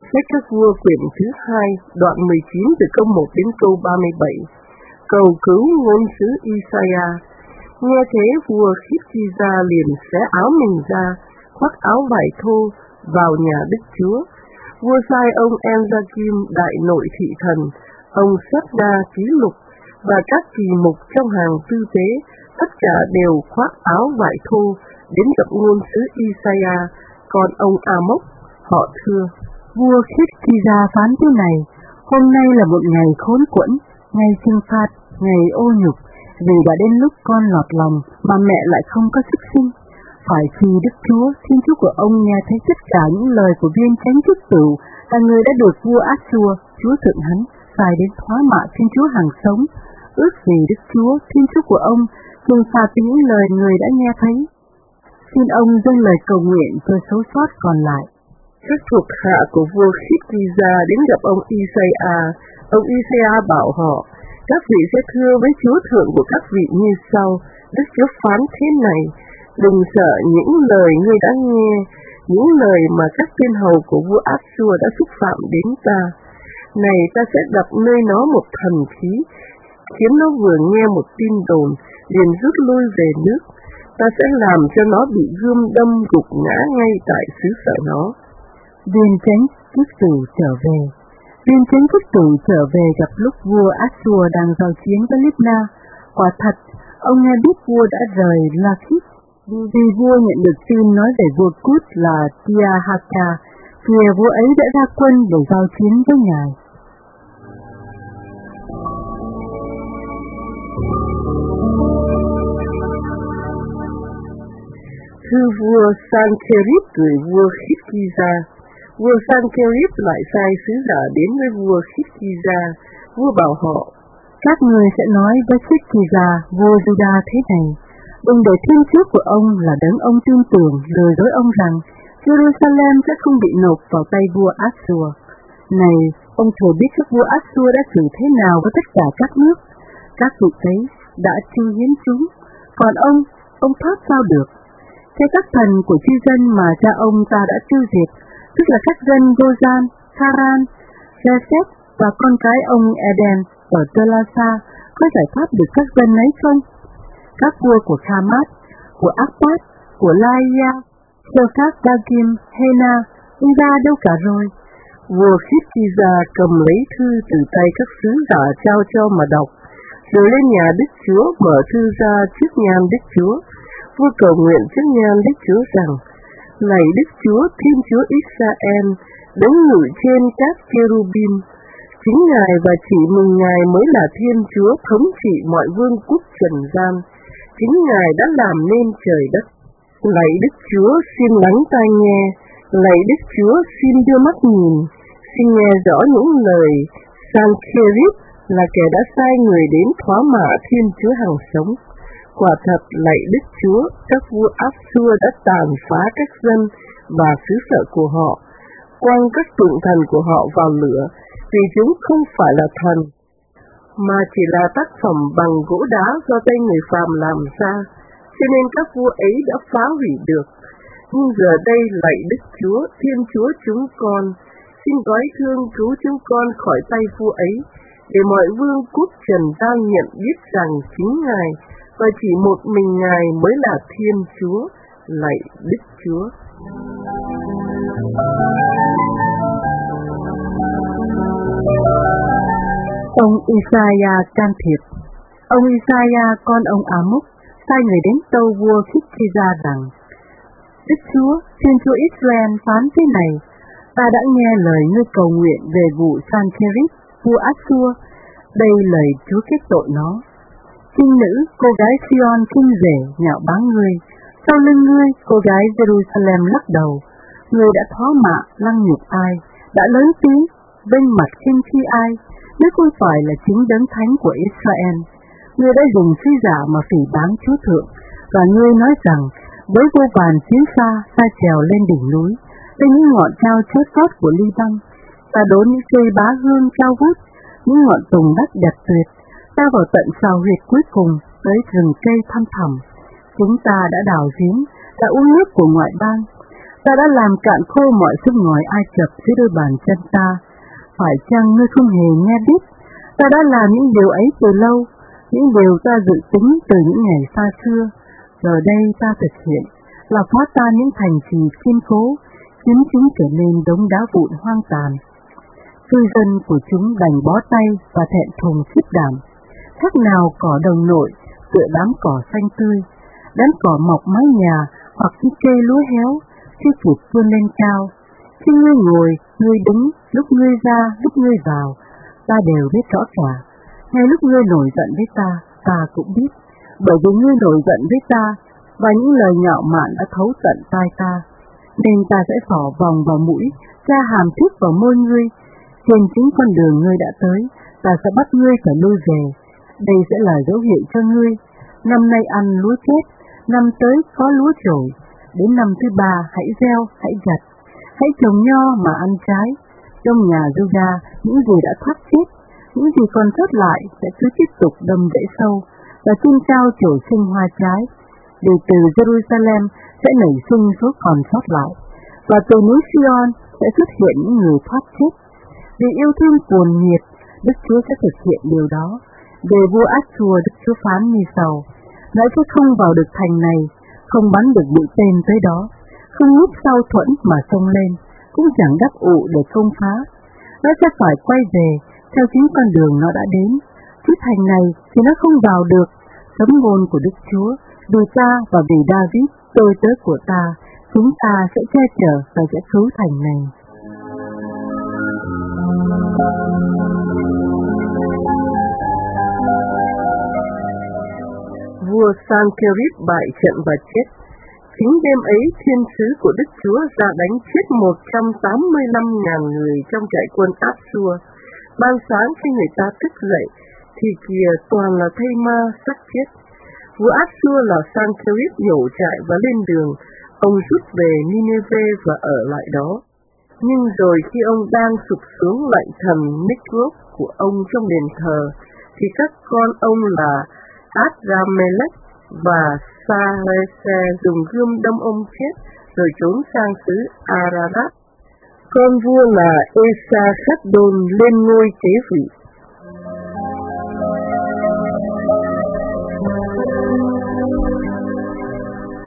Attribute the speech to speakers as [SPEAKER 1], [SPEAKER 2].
[SPEAKER 1] Sách các vua quyển thứ 2, đoạn 19 từ câu 1 đến câu 37. Cầu cứu ngôn sứ Isaiah. Nghe thế vua Khít-ki-gia liền xé áo mình ra, khoác áo vải thô vào nhà Đức Chúa. Vua sai ông En-gia-kim đại nội thị thần, ông Sét-na ký lục và các kỳ mục trong hàng tư tế, tất cả đều khoác áo vải thô đến gặp ngôn sứ Isaiah, còn ông A-mốc. Họ thưa:
[SPEAKER 2] Vua Khít-ki-gia phán thế này: hôm nay là một ngày khốn quẫn, ngày trừng phạt, ngày ô nhục, vì đã đến lúc con lọt lòng mà mẹ lại không có sức sinh. Phải chi Đức Chúa, Thiên Chúa của ông nghe thấy tất cả những lời của viên chánh chức tử là người đã được vua Át-xua, Chúa thượng hắn, sai đến thoá mạ Thiên Chúa hàng sống, ước vì Đức Chúa, Thiên Chúa của ông, trừng phạt vì những lời người đã nghe thấy. Xin ông dâng lời cầu nguyện cho số sót còn lại.
[SPEAKER 1] Các thuộc hạ của vua Khít-ki-gia đến gặp ông Isaiah. Ông Isaiah bảo họ: các vị sẽ thưa với Chúa thượng của các vị như sau: Đức Chúa phán thế này: đừng sợ những lời ngươi đã nghe, những lời mà các tiên hầu của vua Át-xua đã xúc phạm đến ta. Này, ta sẽ đặt nơi nó một thần khí, khiến nó vừa nghe một tin đồn liền rút lui về nước. Ta sẽ làm cho nó bị gươm đâm gục ngã ngay tại xứ sở nó.
[SPEAKER 2] Viên chánh chức tử trở về. Viên chánh chức tử trở về gặp lúc vua Át-xua đang giao chiến với Libna. Quả thật, ông nghe biết vua đã rời Lachish, vì vua nhận được tin nói về vua Cút là Tia-ha-ca, kìa vua ấy đã ra quân để giao chiến với ngài.
[SPEAKER 1] Thư vua Sancherib gửi vua Khít-ki-gia. Vua Sancherib lại sai sứ giả đến với vua Khít-ki-gia. Vua bảo họ:
[SPEAKER 2] các người sẽ nói với Khít-ki-gia vua Juda thế này: đừng để Thiên Chúa của ông là đấng ông tin tưởng lừa dối ông rằng Jerusalem sẽ không bị nộp vào tay vua Át-xua. Này, ông thừa biết các vua Át-xua đã xử thế nào với tất cả các nước. Các vị ấy đã chiêu hiến chúng, còn ông thoát sao được? Thế các thần của chư dân mà cha ông ta đã tiêu diệt, tức là các dân Gozan, Haran, Reset và con cái ông Eden ở Tơ-la-sa, có giải thoát được các dân ấy không? Các vua của Khamat, của Akpat, của Laia, Sơ-các-đa-kim, Hena, ra đâu cả rồi?
[SPEAKER 1] Vua Khít-ki-gia cầm lấy thư từ tay các sứ giả trao cho mà đọc, rồi lên nhà Đức Chúa mở thư ra trước nhan Đức Chúa. Vua cầu nguyện trước nhan Đức Chúa rằng: lạy Đức Chúa, Thiên Chúa Israel, đấng ngự trên các cherubim, chính Ngài và chỉ mình Ngài mới là Thiên Chúa thống trị mọi vương quốc trần gian. Chính Ngài đã làm nên trời đất. Lạy Đức Chúa, xin lắng tai nghe. Lạy Đức Chúa, xin đưa mắt nhìn. Xin nghe rõ những lời Sancherib là kẻ đã sai người đến thoá mạ Thiên Chúa hằng sống. Quả thật, lạy Đức Chúa, các vua Át-xua đã tàn phá các dân và xứ sở của họ, quăng các tượng thần của họ vào lửa, vì chúng không phải là thần, mà chỉ là tác phẩm bằng gỗ đá do tay người phàm làm ra, cho nên các vua ấy đã phá hủy được. Nhưng giờ đây, lạy Đức Chúa, Thiên Chúa chúng con, xin gói thương cứu chúng con khỏi tay vua ấy, để mọi vương quốc trần gian nhận biết rằng chính Ngài và chỉ một mình Ngài mới là Thiên Chúa, lạy Đức Chúa.
[SPEAKER 2] Ông Isaiah can thiệp. Ông Isaiah con ông A-mốc sai người đến tâu vua Khít-ki-gia rằng: Đức Chúa, Thiên Chúa Israel phán thế này: ta đã nghe lời ngươi cầu nguyện về vụ Sancherib vua Át-xua. Đây lời Chúa kết tội nó. Trinh nữ, cô gái Sion kinh rể nhạo báng ngươi, sau lưng ngươi, cô gái Jerusalem lắc đầu. Ngươi đã thoá mạ lăng nhục ai, đã lớn tiếng vênh mặt khinh khi ai, nếu không phải là chính đấng thánh của Israel. Ngươi đã dùng sứ giả mà phỉ báng Chúa thượng, và ngươi nói rằng với vô vàn chiến xa ta trèo lên đỉnh núi, lên những ngọn cao chót vót của Li-băng, ta đốn những cây bá hương cao vút, những ngọn tùng đất đẹp tuyệt. Ta vào tận sào huyệt cuối cùng, tới rừng cây thăm thẳm. Chúng ta đã đào giếng, đã uống nước của ngoại bang. Ta đã làm cạn khô mọi sông ngòi Ai Cập dưới đôi bàn chân ta. Phải chăng ngươi không hề nghe biết? Ta đã làm những điều ấy từ lâu, những điều ta dự tính từ những ngày xa xưa. Giờ đây ta thực hiện, là phá tan những thành trì kiên cố, khiến chúng trở nên đống đá vụn hoang tàn. Cư dân của chúng đành bó tay và thẹn thùng khiếp đảm. Khác nào cỏ đồng nội tựa đám cỏ xanh tươi, đám cỏ mọc mái nhà hoặc những cây lúa héo khi kịp vươn lên cao. Khi ngươi ngồi, ngươi đứng, lúc ngươi ra, lúc ngươi vào, ta đều biết rõ cả. Ngay lúc ngươi nổi giận với ta cũng biết, bởi vì ngươi nổi giận với ta và những lời nhạo mạn đã thấu tận tai ta, nên ta sẽ xỏ vòng vào mũi, tra hàm thiết vào môi ngươi. Trên chính con đường ngươi đã tới, ta sẽ bắt ngươi phải lui về. Đây sẽ là dấu hiệu cho ngươi. Năm nay ăn lúa chết, năm tới có lúa trồi. Đến năm thứ 3 hãy gieo, hãy gặt, hãy trồng nho mà ăn trái. Trong nhà Juda, những gì đã thoát chết, những gì còn sót lại sẽ cứ tiếp tục đâm rễ sâu và chim cao trổ sinh hoa trái. Để từ Jerusalem sẽ nảy sinh số còn sót lại, và từ núi Sion sẽ xuất hiện những người thoát chết. Vì yêu thương cuồng nhiệt, Đức Chúa sẽ thực hiện điều đó. Về vua Át-xua, Đức Chúa phán như sau: nó sẽ không vào được thành này, không bắn được mũi tên tới đó, không núp sau thuẫn mà xông lên, cũng chẳng đắp ụ để công phá. Nó sẽ phải quay về theo chính con đường nó đã đến. Chứ thành này thì nó không vào được. Sấm ngôn của Đức Chúa, vì ta và vì David, tôi tớ của ta, chúng ta sẽ che chở và sẽ cứu thành này.
[SPEAKER 1] Vua Sankerib bại trận và chết. Chính đêm ấy, thiên sứ của Đức Chúa ra đánh chết 185.000 người trong trại quân Áp-xua. Ban sáng khi người ta thức dậy, thì kìa toàn là thây ma xác chết. Vua Áp-xua là Sankerib nhổ trại và lên đường. Ông rút về Nineve và ở lại đó. Nhưng rồi khi ông đang sụp xuống lạy thần Nikroc của ông trong đền thờ, thì các con ông là Adramelech và Sarese dùng gươm đâm ông chết, rồi trốn sang xứ Ararat. Con vua là Esarhaddon lên ngôi kế vị.